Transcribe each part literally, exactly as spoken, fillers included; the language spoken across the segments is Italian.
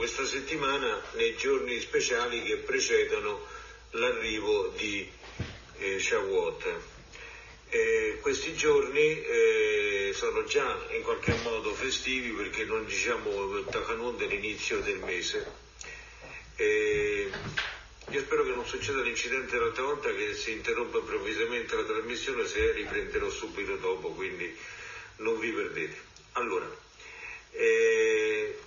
questa settimana nei giorni speciali che precedono l'arrivo di eh, Shavuot. Eh, questi giorni eh, sono già in qualche modo festivi perché non diciamo il Tachanun dell'inizio del mese. Eh, io spero che non succeda l'incidente dell'altra volta, che si interrompa improvvisamente la trasmissione, se riprenderò subito dopo, quindi non vi perdete. Allora, eh,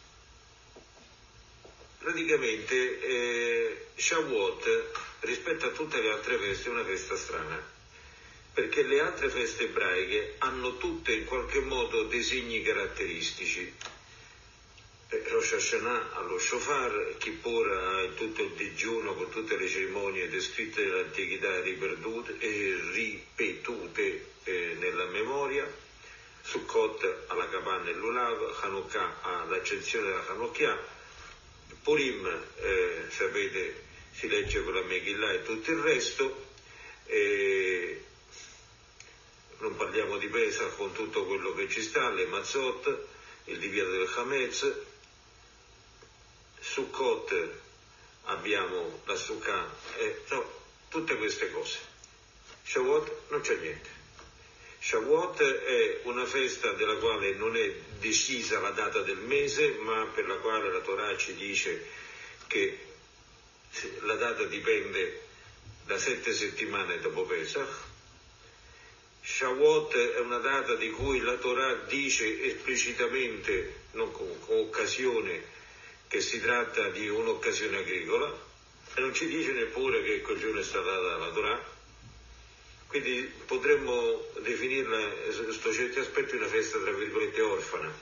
praticamente eh, Shavuot rispetto a tutte le altre feste è una festa strana, perché le altre feste ebraiche hanno tutte in qualche modo dei segni caratteristici. Rosh Hashanah allo Shofar, Kippur ha tutto il digiuno con tutte le cerimonie descritte nell'antichità ripetute e ripetute eh, nella memoria, Sukkot alla capanna e l'Ulav, Hanukkah all'accensione della Hanukkah, Purim eh, sapete si legge con la Megillah e tutto il resto, eh, non parliamo di Pesach con tutto quello che ci sta, le Mazzot, il divieto del Hametz. Sukkot abbiamo la Sukkah, eh, no, tutte queste cose. Shavuot non c'è niente. Shavuot è una festa della quale non è decisa la data del mese, ma per la quale la Torah ci dice che la data dipende da sette settimane dopo Pesach. Shavuot è una data di cui la Torah dice esplicitamente, non con, con occasione, che si tratta di un'occasione agricola, e non ci dice neppure che quel giorno è stata data dalla Torah. Quindi potremmo definirla sotto certi aspetti una festa tra virgolette orfana,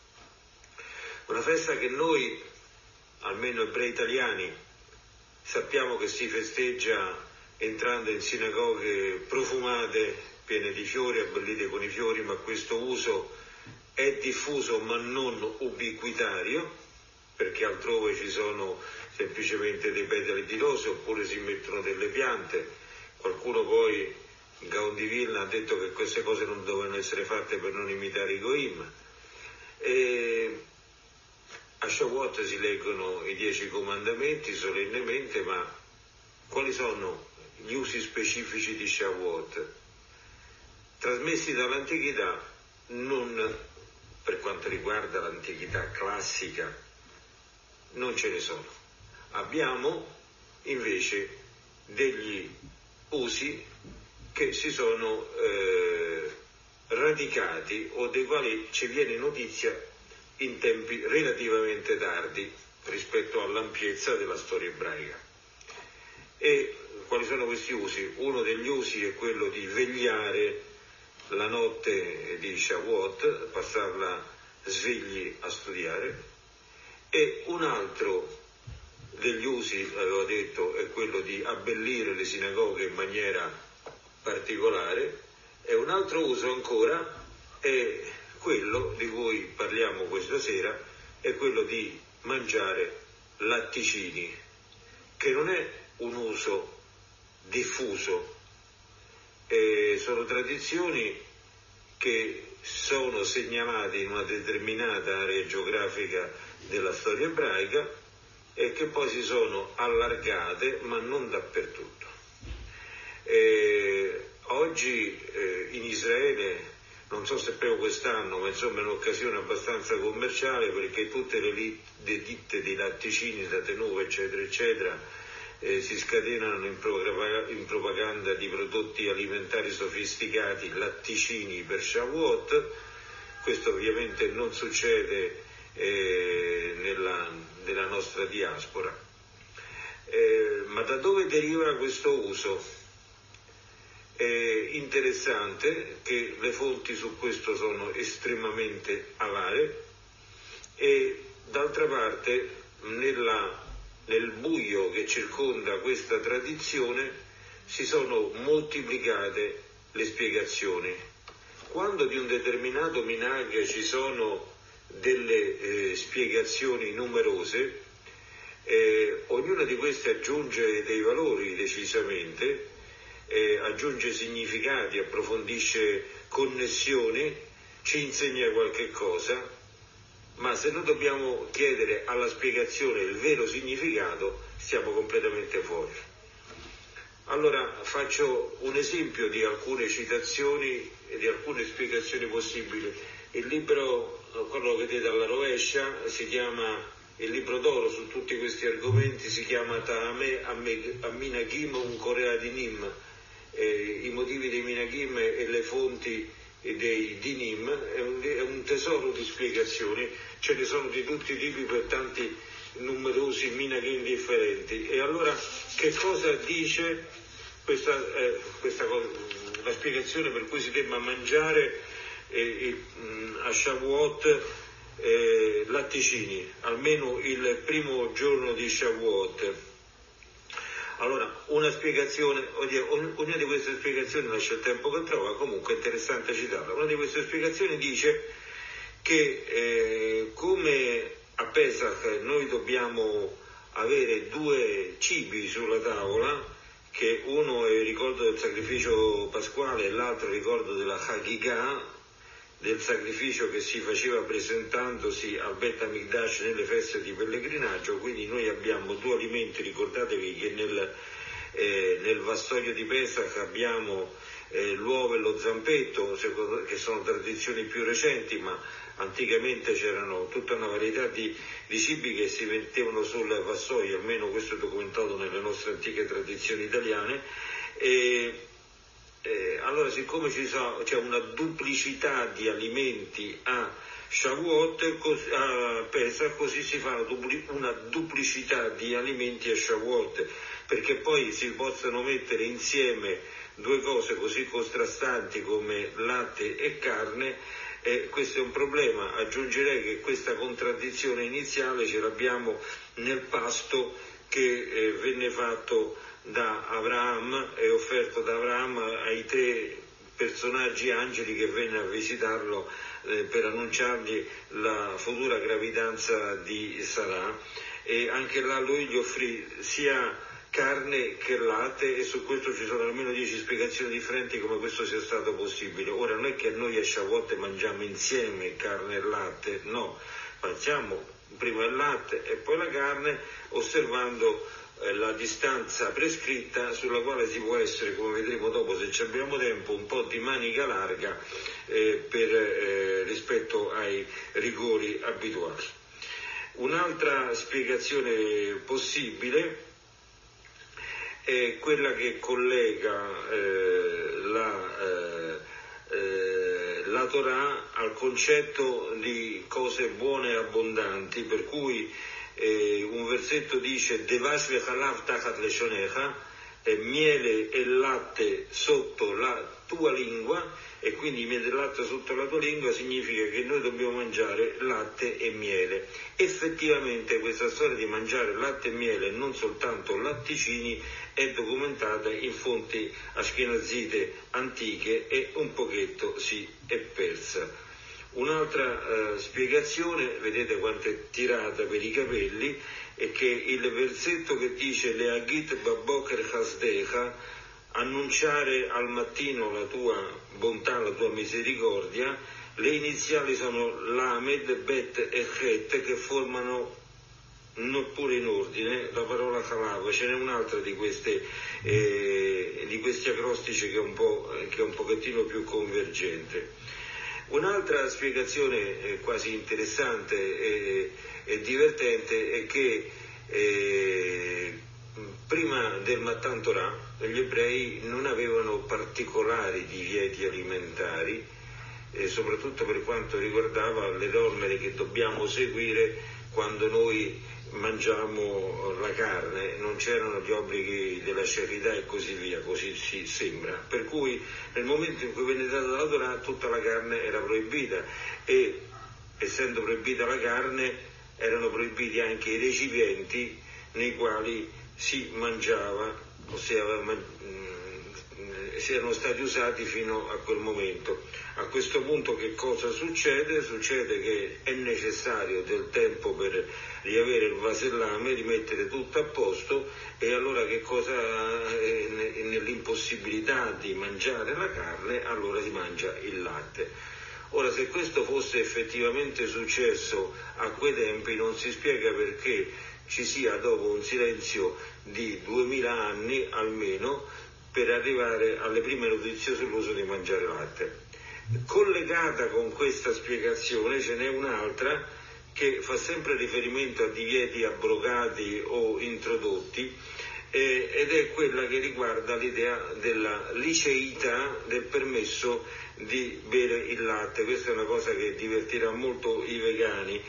una festa che noi, almeno ebrei italiani, sappiamo che si festeggia entrando in sinagoghe profumate, piene di fiori, abbellite con i fiori, ma questo uso è diffuso ma non ubiquitario, perché altrove ci sono semplicemente dei petali di rose oppure si mettono delle piante. Qualcuno poi, il Gaon di Vilna, ha detto che queste cose non dovevano essere fatte per non imitare i Goim. E a Shavuot si leggono i dieci comandamenti solennemente, ma quali sono gli usi specifici di Shavuot? Trasmessi dall'antichità, non per quanto riguarda l'antichità classica, non ce ne sono. Abbiamo invece degli usi che si sono eh, radicati o dei quali ci viene notizia in tempi relativamente tardi rispetto all'ampiezza della storia ebraica. E quali sono questi usi? Uno degli usi è quello di vegliare la notte di Shavuot, passarla svegli a studiare, e un altro degli usi, avevo detto, è quello di abbellire le sinagoghe in maniera particolare, e un altro uso ancora è quello di cui parliamo questa sera, è quello di mangiare latticini, che non è un uso diffuso, e sono tradizioni che sono segnalate in una determinata area geografica della storia ebraica e che poi si sono allargate, ma non dappertutto. E oggi eh, in Israele, non so se proprio quest'anno, ma insomma è un'occasione abbastanza commerciale, perché tutte le, li, le ditte di latticini, da Tenuva, eccetera, eccetera, eh, si scatenano in, pro, in propaganda di prodotti alimentari sofisticati, latticini per Shavuot. Questo ovviamente non succede eh, nella, nella nostra diaspora. Eh, ma da dove deriva questo uso? È interessante che le fonti su questo sono estremamente avare, e d'altra parte nella, nel buio che circonda questa tradizione si sono moltiplicate le spiegazioni. Quando di un determinato minhag ci sono delle eh, spiegazioni numerose, eh, ognuna di queste aggiunge dei valori decisamente, eh, aggiunge significati, approfondisce connessioni, ci insegna qualche cosa, ma se noi dobbiamo chiedere alla spiegazione il vero significato, stiamo completamente fuori. Allora faccio un esempio di alcune citazioni e di alcune spiegazioni possibili. Il libro, quello che vedete alla rovescia, si chiama, il libro d'oro su tutti questi argomenti, si chiama Ta'ame Minagim un Korea Dinim, eh, i motivi dei Minagim e le fonti dei Dinim. È un, è un tesoro di spiegazioni, ce ne sono di tutti i tipi per tanti numerosi Minagim differenti. E allora che cosa dice questa, eh, questa cosa, la spiegazione per cui si debba mangiare eh, a Shavuot Eh, latticini, almeno il primo giorno di Shavuot? Allora, una spiegazione, oddio, ognuna di queste spiegazioni lascia il tempo che trova, comunque è interessante citarla. Una di queste spiegazioni dice che eh, come a Pesach noi dobbiamo avere due cibi sulla tavola, che uno è il ricordo del sacrificio pasquale e l'altro è il ricordo della Hagigah, del sacrificio che si faceva presentandosi al Bet Hamikdash nelle feste di pellegrinaggio. Quindi noi abbiamo due alimenti. Ricordatevi che nel, eh, nel vassoio di Pesach abbiamo eh, l'uovo e lo zampetto, che sono tradizioni più recenti, ma anticamente c'erano tutta una varietà di, di cibi che si mettevano sul vassoio, almeno questo è documentato nelle nostre antiche tradizioni italiane. E, Eh, allora, siccome ci so, c'è una duplicità di alimenti a Shavuot, cos, a Pesach, così si fa una, dupli, una duplicità di alimenti a Shavuot, perché poi si possono mettere insieme due cose così contrastanti come latte e carne. Eh, questo è un problema. Aggiungerei che questa contraddizione iniziale ce l'abbiamo nel pasto che eh, venne fatto da Abraham e offerto da Abraham ai tre personaggi angeli che vennero a visitarlo eh, per annunciargli la futura gravidanza di Sarà, e anche là lui gli offrì sia carne che latte, e su questo ci sono almeno dieci spiegazioni differenti come questo sia stato possibile. Ora non è che noi a Shavuot mangiamo insieme carne e latte, no, facciamo prima il latte e poi la carne, osservando la distanza prescritta, sulla quale si può essere, come vedremo dopo se ci abbiamo tempo, un po' di manica larga eh, per, eh, rispetto ai rigori abituali. Un'altra spiegazione possibile è quella che collega eh, la, eh, eh, la Torah al concetto di cose buone e abbondanti, per cui Eh, un versetto dice Devash vechalav tachat leshonecha, eh, miele e latte sotto la tua lingua, e quindi miele e latte sotto la tua lingua significa che noi dobbiamo mangiare latte e miele. Effettivamente questa storia di mangiare latte e miele e non soltanto latticini è documentata in fonti ashkenazite antiche e un pochetto si è persa. Un'altra eh, spiegazione, vedete quanto è tirata per i capelli, è che il versetto che dice Leagit Baboker Hasdecha, annunciare al mattino la tua bontà, la tua misericordia, le iniziali sono Lamed, Bet e Het, che formano non pure in ordine la parola Chalav. Ce n'è un'altra di queste eh, di questi acrostici che è un po' che è un pochettino più convergente. Un'altra spiegazione eh, quasi interessante e, e divertente è che eh, prima del Matan Torah gli ebrei non avevano particolari divieti alimentari, eh, soprattutto per quanto riguardava le norme che dobbiamo seguire quando noi mangiamo la carne. Non c'erano gli obblighi della scerità e così via, così si sembra, per cui nel momento in cui venne data la Torah tutta la carne era proibita, e essendo proibita la carne erano proibiti anche i recipienti nei quali si mangiava, ossia si erano stati usati fino a quel momento. A questo punto che cosa succede? Succede che è necessario del tempo per riavere il vasellame, rimettere tutto a posto, e allora che cosa, nell'impossibilità di mangiare la carne, allora si mangia il latte. Ora, se questo fosse effettivamente successo a quei tempi, non si spiega perché ci sia dopo un silenzio di duemila anni almeno per arrivare alle prime notizie sull'uso di mangiare latte. Collegata con questa spiegazione ce n'è un'altra che fa sempre riferimento a divieti abrogati o introdotti, eh, ed è quella che riguarda l'idea della liceità del permesso di bere il latte. Questa è una cosa che divertirà molto i vegani.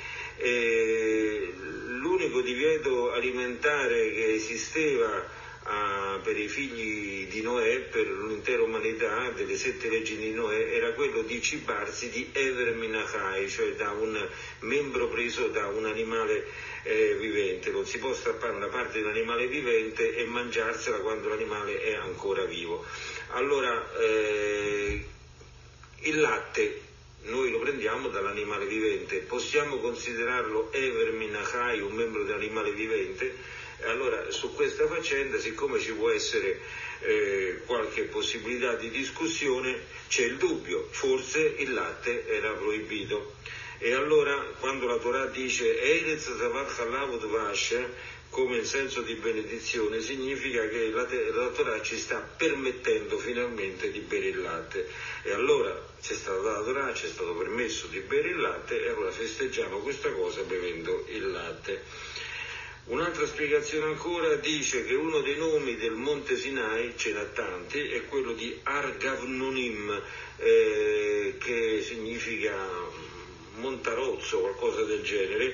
Eh, l'unico divieto alimentare che esisteva a, per i figli di Noè, per l'intera umanità, delle sette leggi di Noè, era quello di cibarsi di Ever Minachai, cioè da un membro preso da un animale eh, vivente. Non si può strappare una parte di un animale vivente e mangiarsela quando l'animale è ancora vivo. Allora, eh, il latte noi lo prendiamo dall'animale vivente, possiamo considerarlo Ever Minachai, un membro dell'animale vivente? Allora, su questa faccenda, siccome ci può essere eh, qualche possibilità di discussione, c'è il dubbio, forse il latte era proibito. E allora, quando la Torah dice Eretz Zavat Chalav Dvash, come in senso di benedizione, significa che la, la Torah ci sta permettendo finalmente di bere il latte. E allora c'è stata la Torah, c'è stato permesso di bere il latte, e allora festeggiamo questa cosa bevendo il latte. Un'altra spiegazione ancora dice che uno dei nomi del Monte Sinai, ce n'ha tanti, è quello di Argavnunim, eh, che significa montarozzo, qualcosa del genere,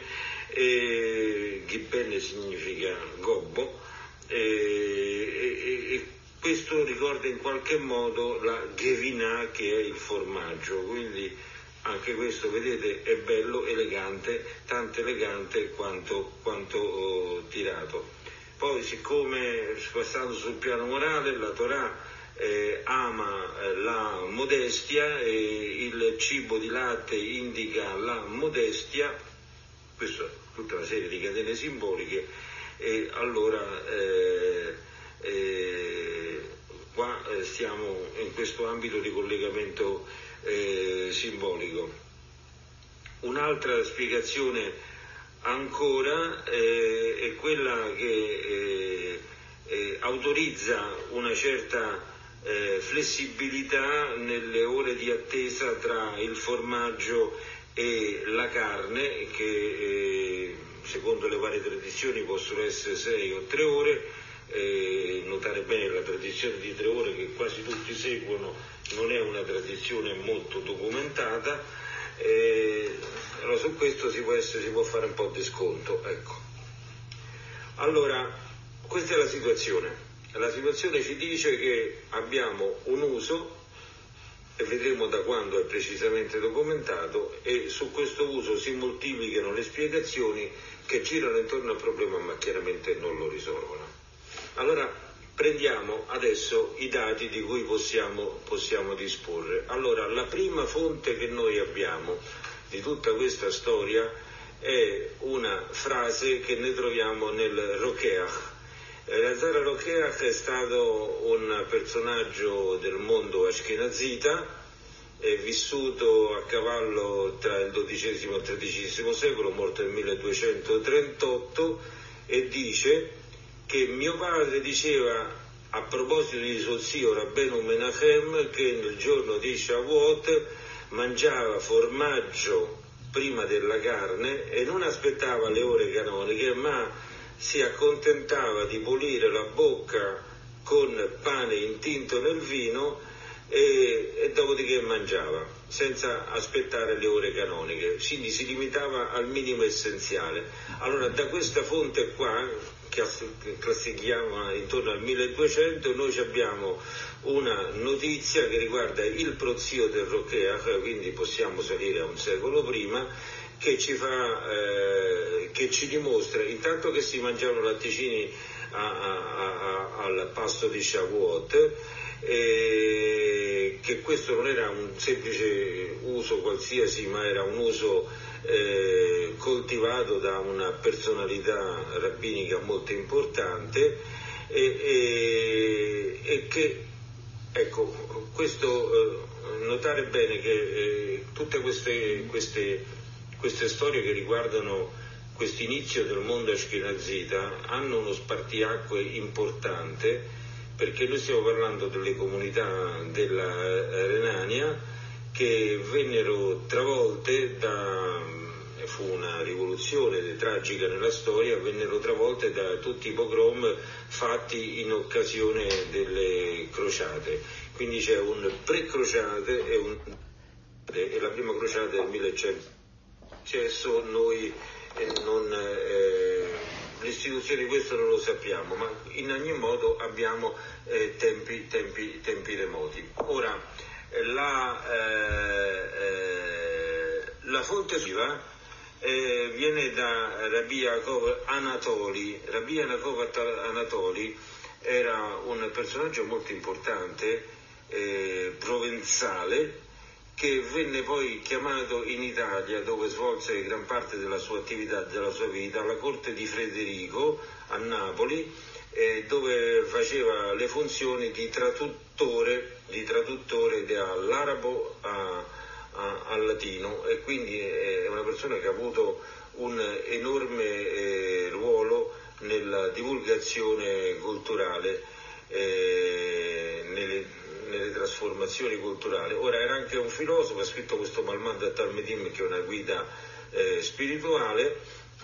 e Gibben significa gobbo, e, e, e questo ricorda in qualche modo la Ghevinà, che è il formaggio, quindi anche questo, vedete, è bello, elegante, tanto elegante quanto, quanto oh, tirato. Poi, siccome, passando sul piano morale, la Torah eh, ama eh, la modestia, e il cibo di latte indica la modestia, questa è tutta una serie di catene simboliche, e allora eh, eh, qua eh, stiamo in questo ambito di collegamento Eh, simbolico. Un'altra spiegazione ancora eh, è quella che eh, eh, autorizza una certa eh, flessibilità nelle ore di attesa tra il formaggio e la carne, che eh, secondo le varie tradizioni possono essere sei o tre ore. Eh, notare bene la tradizione di tre ore, che quasi tutti seguono, non è una tradizione molto documentata, eh, allora su questo si può, essere, si può fare un po' di sconto, ecco. Allora, questa è la situazione. La situazione ci dice che abbiamo un uso, e vedremo da quando è precisamente documentato, e su questo uso si moltiplicano le spiegazioni che girano intorno al problema, ma chiaramente non lo risolvono. Allora, prendiamo adesso i dati di cui possiamo, possiamo disporre. Allora, la prima fonte che noi abbiamo di tutta questa storia è una frase che ne troviamo nel Rokeach. Elazar Rokeach è stato un personaggio del mondo ashkenazita, è vissuto a cavallo tra il dodicesimo e il tredicesimo secolo, morto nel milleduecentotrentotto, e dice che mio padre diceva a proposito di suo zio Rabbenu Menachem che nel giorno di Shavuot mangiava formaggio prima della carne e non aspettava le ore canoniche, ma si accontentava di pulire la bocca con pane intinto nel vino e, e dopodiché mangiava, senza aspettare le ore canoniche, quindi si limitava al minimo essenziale. Allora, da questa fonte qua, che classifichiamo intorno al milleduecento, noi abbiamo una notizia che riguarda il prozio del Rokeach, quindi possiamo salire a un secolo prima, che ci fa eh, che ci dimostra intanto che si mangiavano latticini a, a, a, al pasto di Shavuot, eh, che questo non era un semplice uso qualsiasi, ma era un uso eh, coltivato da una personalità rabbinica molto importante, e, e, e che, ecco, questo eh, notare bene che eh, tutte queste, queste, queste storie che riguardano questo inizio del mondo ashkenazita hanno uno spartiacque importante, perché noi stiamo parlando delle comunità della Renania che vennero travolte da... fu una rivoluzione tragica nella storia, vennero travolte da tutti i pogrom fatti in occasione delle crociate. Quindi c'è un pre-crociate e, un, e la prima crociata del millecento. Successo noi eh, non, eh, l'istituzione di questo non lo sappiamo, ma in ogni modo abbiamo eh, tempi, tempi, tempi remoti. Ora, la, eh, eh, la fonte viva Eh, viene da Rabbi Yaakov Anatoli. Rabbi Yaakov Anatoli era un personaggio molto importante, eh, provenzale, che venne poi chiamato in Italia, dove svolse gran parte della sua attività, della sua vita, alla corte di Federico a Napoli, eh, dove faceva le funzioni di traduttore, di traduttore dall'arabo a al latino, e quindi è una persona che ha avuto un enorme eh, ruolo nella divulgazione culturale, eh, nelle, nelle trasformazioni culturali. Ora, era anche un filosofo, ha scritto questo Malmanda Talmidim, che è una guida eh, spirituale,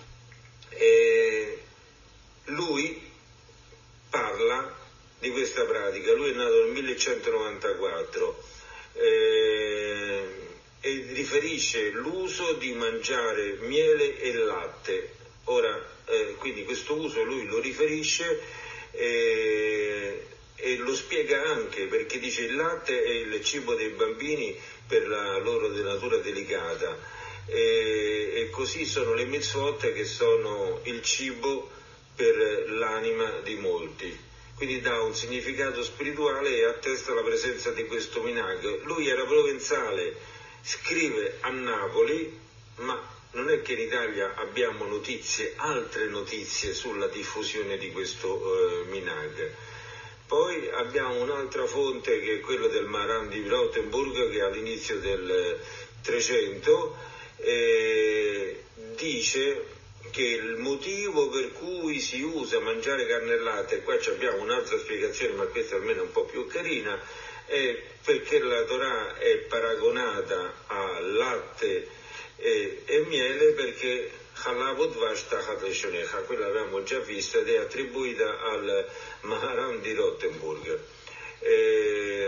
e lui parla di questa pratica. Lui è nato nel millecentonovantaquattro, eh, e riferisce l'uso di mangiare miele e latte. Ora, eh, quindi questo uso lui lo riferisce eh, e lo spiega anche, perché dice il latte è il cibo dei bambini per la loro natura delicata, e, e così sono le mitzvot, che sono il cibo per l'anima di molti. Quindi dà un significato spirituale e attesta la presenza di questo minhag. Lui era provenzale, scrive a Napoli, ma non è che in Italia abbiamo notizie, altre notizie sulla diffusione di questo eh, minhag. Poi abbiamo un'altra fonte, che è quella del Maharan di Rothenburg, che all'inizio del trecento eh, dice che il motivo per cui si usa mangiare carne e latte, e qua abbiamo un'altra spiegazione, ma questa almeno è un po' più carina, è perché la Torah è paragonata a latte e, e miele, perché Halavot Vashtachat Leshonecha, quella l'abbiamo già vista ed è attribuita al Maharan di Rothenburg. Eh,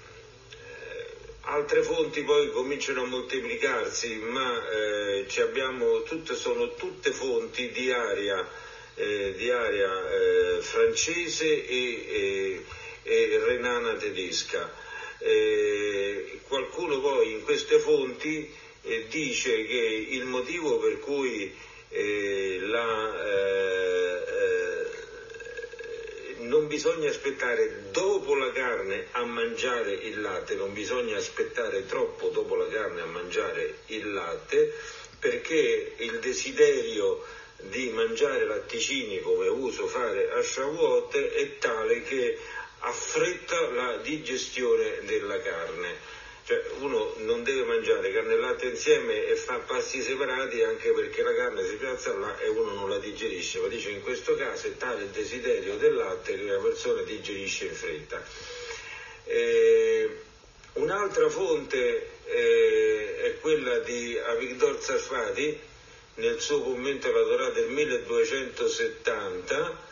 altre fonti poi cominciano a moltiplicarsi, ma eh, ci abbiamo tutte, sono tutte fonti di area, eh, di area eh, francese e, e, e renana tedesca. Eh, qualcuno poi in queste fonti eh, dice che il motivo per cui eh, la, eh, eh, non bisogna aspettare dopo la carne a mangiare il latte, non bisogna aspettare troppo dopo la carne a mangiare il latte, perché il desiderio di mangiare latticini, come uso fare a Shavuot, è tale che affretta la digestione della carne. Cioè, uno non deve mangiare carne e latte insieme e fa pasti separati, anche perché la carne si piazza là e uno non la digerisce, ma dice in questo caso è tale il desiderio del latte che la persona digerisce in fretta. Eh, un'altra fonte eh, è quella di Avigdor Sarfati nel suo commento alla Torah del milleduecentosettanta.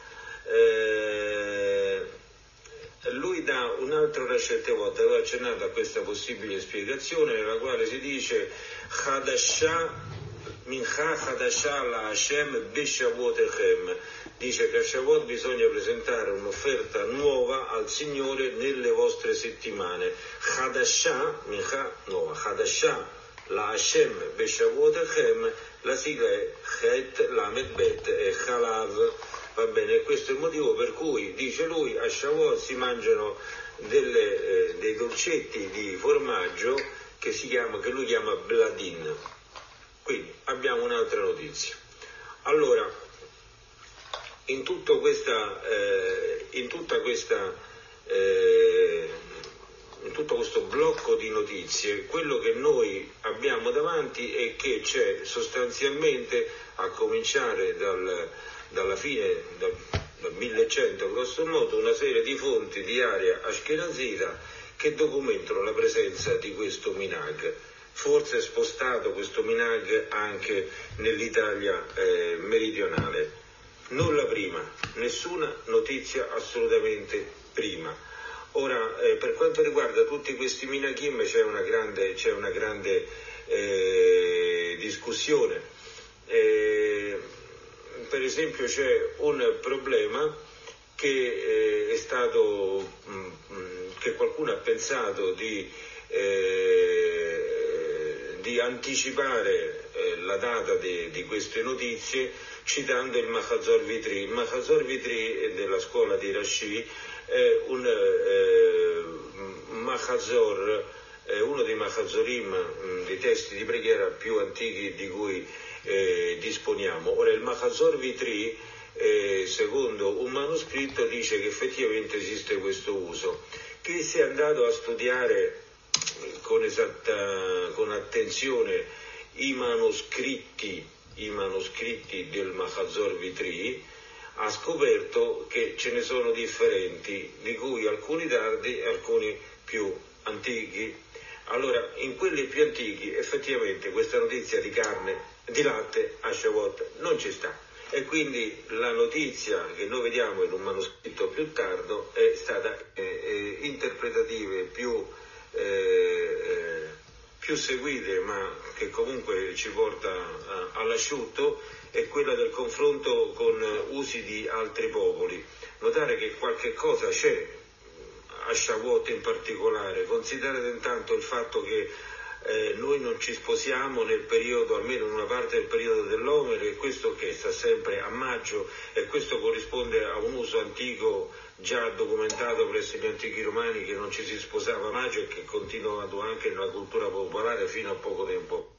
eh, Lui dà un altro Rashettevot, avevo accennato a questa possibile spiegazione, nella quale si dice Chadashah, Mincha Chadashah la Hashem Beshavuot Echem, dice che a Shavuot bisogna presentare un'offerta nuova al Signore nelle vostre settimane. Chadashah, Mincha nuova, Chadashah la Hashem Beshavuot Echem, la sigla è Chet Lamed Bet e Chalav. Va bene, questo è il motivo per cui, dice lui, a Shavuot si mangiano delle, eh, dei dolcetti di formaggio che, si chiama, che lui chiama Bladin. Quindi abbiamo un'altra notizia. Allora, in, tutto questa, eh, in tutta questa, eh, in tutto questo blocco di notizie, quello che noi abbiamo davanti è che c'è sostanzialmente, a cominciare dal, dalla fine, dal, dal millecento grosso modo, una serie di fonti di area ashkenazita che documentano la presenza di questo minhag. Forse è spostato questo minhag anche nell'Italia eh, meridionale. Nulla prima, nessuna notizia assolutamente prima. Ora, eh, per quanto riguarda tutti questi minhagim c'è una grande, c'è una grande eh, discussione. Eh, per esempio c'è un problema che eh, è stato, mh, che qualcuno ha pensato di, eh, di anticipare eh, la data di, di queste notizie citando il Mahazor Vitri. Il Mahazor Vitri della scuola di Rashi è un eh, Mahazor, è uno dei Mahazorim, dei testi di preghiera più antichi di cui eh, disponiamo. Ora il Mahazor Vitri, eh, secondo un manoscritto, dice che effettivamente esiste questo uso. Chi si è andato a studiare con, esatta, con attenzione i manoscritti i manoscritti del Mahazor Vitri ha scoperto che ce ne sono differenti, di cui alcuni tardi e alcuni più antichi. Allora, in quelli più antichi effettivamente questa notizia di carne, di latte a Shavuot non ci sta, e quindi la notizia che noi vediamo in un manoscritto più tardo è stata eh, eh, interpretativa e più eh, più seguite, ma che comunque ci porta a, all'asciutto, è quella del confronto con usi di altri popoli. Notare che qualche cosa c'è a Shavuot in particolare. Considerate intanto il fatto che eh, noi non ci sposiamo nel periodo, almeno in una parte del periodo dell'Omer, e questo che sta sempre a maggio, e questo corrisponde a un uso antico già documentato presso gli antichi romani, che non ci si sposava a maggio e che continuato anche nella cultura popolare fino a poco tempo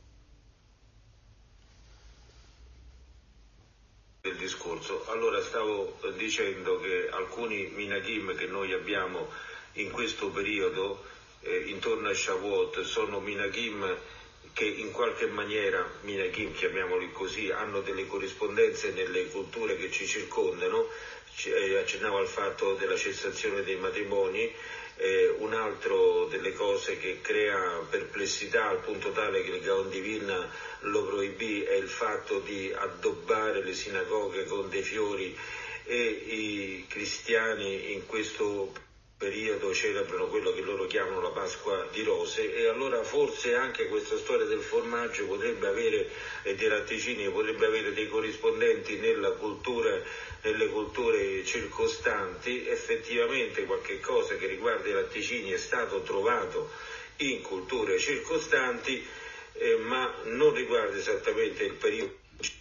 del discorso. Allora, stavo dicendo che alcuni minhagim che noi abbiamo in questo periodo eh, intorno a Shavuot sono minhagim che in qualche maniera, minhagim chiamiamoli così, hanno delle corrispondenze nelle culture che ci circondano. Eh, accennavo al fatto della cessazione dei matrimoni. Eh, un altro delle cose che crea perplessità al punto tale che il Gaon di Vilna lo proibì è il fatto di addobbare le sinagoghe con dei fiori, e i cristiani in questo periodo celebrano quello che loro chiamano la Pasqua di Rose, e allora forse anche questa storia del formaggio potrebbe avere, e dei latticini potrebbe avere dei corrispondenti nella cultura, nelle culture circostanti. Effettivamente qualche cosa che riguarda i latticini è stato trovato in culture circostanti, eh, ma non riguarda esattamente il periodo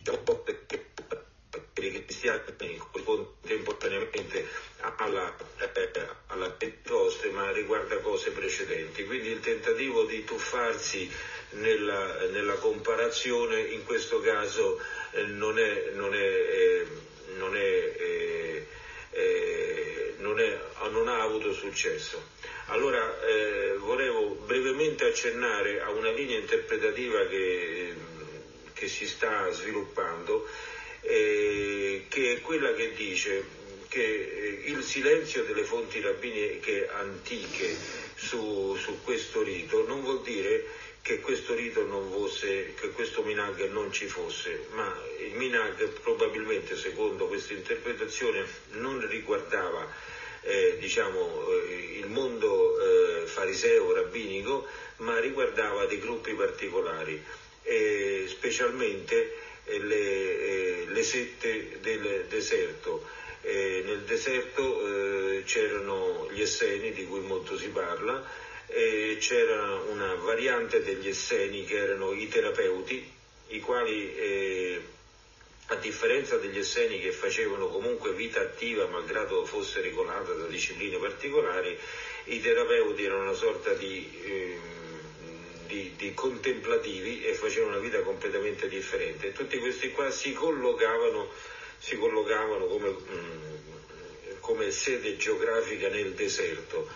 i cristiani contemporaneamente alla, eh, alla Pentecoste, ma riguarda cose precedenti. Quindi il tentativo di tuffarsi nella, nella comparazione in questo caso eh, non è, non è, eh, non è, eh, eh, non è, non ha avuto successo. Allora eh, volevo brevemente accennare a una linea interpretativa che, che si sta sviluppando, Eh, che è quella che dice che eh, il silenzio delle fonti rabbiniche antiche su, su questo rito non vuol dire che questo rito non fosse, che questo minhag non ci fosse, ma il minhag probabilmente, secondo questa interpretazione, non riguardava eh, diciamo eh, il mondo eh, fariseo rabbinico, ma riguardava dei gruppi particolari, eh, specialmente Le, eh, le sette del deserto. Eh, nel deserto eh, c'erano gli Esseni, di cui molto si parla, e c'era una variante degli Esseni che erano i terapeuti, i quali eh, a differenza degli Esseni che facevano comunque vita attiva malgrado fosse regolata da discipline particolari, i terapeuti erano una sorta di eh, Di, di contemplativi e facevano una vita completamente differente. E tutti questi qua si collocavano, si collocavano come, mh, come sede geografica nel deserto.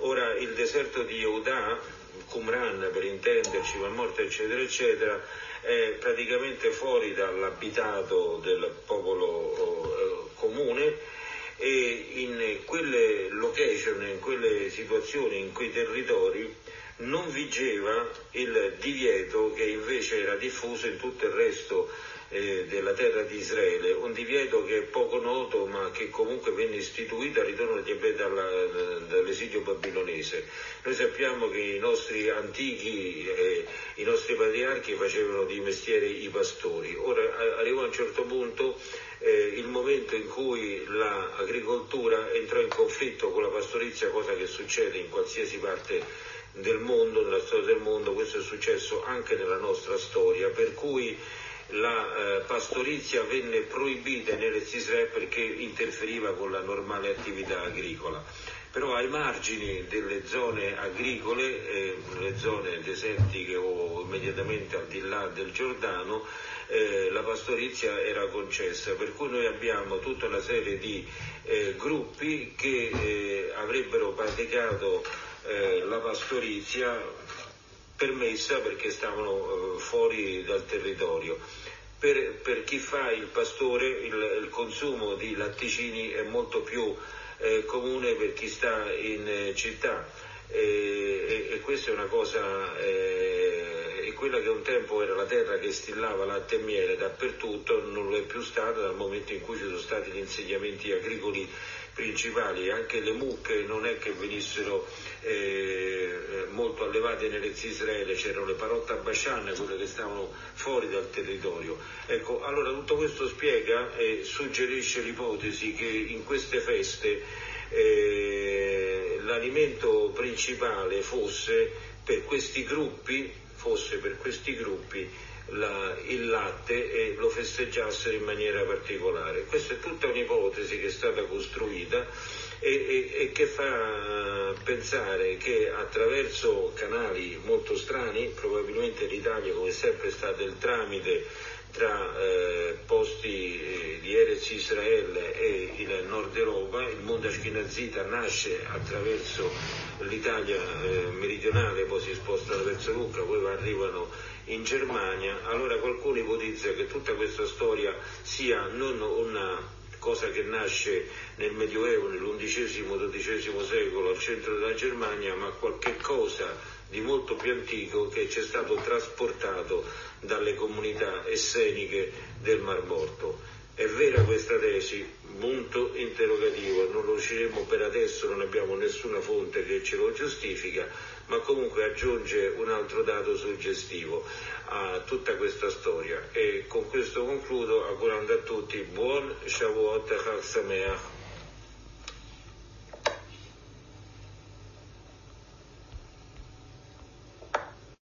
Ora il deserto di Yehuda, Qumran per intenderci, ma morte eccetera eccetera, è praticamente fuori dall'abitato del popolo eh, comune, e in quelle location, in quelle situazioni, in quei territori non vigeva il divieto che invece era diffuso in tutto il resto eh, della terra di Israele, un divieto che è poco noto ma che comunque venne istituito al ritorno di Ebed dall'esilio babilonese. Noi sappiamo che i nostri antichi, eh, i nostri patriarchi facevano di mestiere i pastori. Ora arrivò a un certo punto eh, il momento in cui l'agricoltura entrò in conflitto con la pastorizia, cosa che succede in qualsiasi parte del mondo, nella storia del mondo. Questo è successo anche nella nostra storia, per cui la eh, pastorizia venne proibita in Eretz Israele perché interferiva con la normale attività agricola. Però ai margini delle zone agricole, eh, le zone desertiche o immediatamente al di là del Giordano, eh, la pastorizia era concessa, per cui noi abbiamo tutta una serie di eh, gruppi che eh, avrebbero praticato eh, la pastorizia permessa perché stavano eh, fuori dal territorio. Per, per chi fa il pastore il, il consumo di latticini è molto più eh, comune per chi sta in eh, città, e, e, e questa è una cosa, eh, e quella che un tempo era la terra che stillava latte e miele dappertutto non lo è più stata dal momento in cui ci sono stati gli insediamenti agricoli principali. Anche le mucche non è che venissero eh, molto allevate nell'Eretz Israele, c'erano le parotta Bashan, quelle che stavano fuori dal territorio. Ecco, allora tutto questo spiega e suggerisce l'ipotesi che in queste feste eh, l'alimento principale fosse per questi gruppi, fosse per questi gruppi La, il latte, e lo festeggiassero in maniera particolare. Questa è tutta un'ipotesi che è stata costruita e, e, e che fa pensare che attraverso canali molto strani, probabilmente l'Italia come sempre è stata il tramite tra eh, posti eh, di Eretz Israele e il nord Europa, il mondo ashkenazita nasce attraverso l'Italia eh, meridionale, poi si spostano verso Lucca, poi arrivano in Germania. Allora qualcuno ipotizza che tutta questa storia sia non una cosa che nasce nel Medioevo, nell'undicesimo dodicesimo secolo al centro della Germania, ma qualche cosa di molto più antico che ci è stato trasportato dalle comunità esseniche del Mar Morto. È vera questa tesi? Punto interrogativo, non lo riusciremo per adesso, non abbiamo nessuna fonte che ce lo giustifica, ma comunque aggiunge un altro dato suggestivo a tutta questa storia. E con questo concludo, augurando a tutti buon Shavuot Chag Sameach.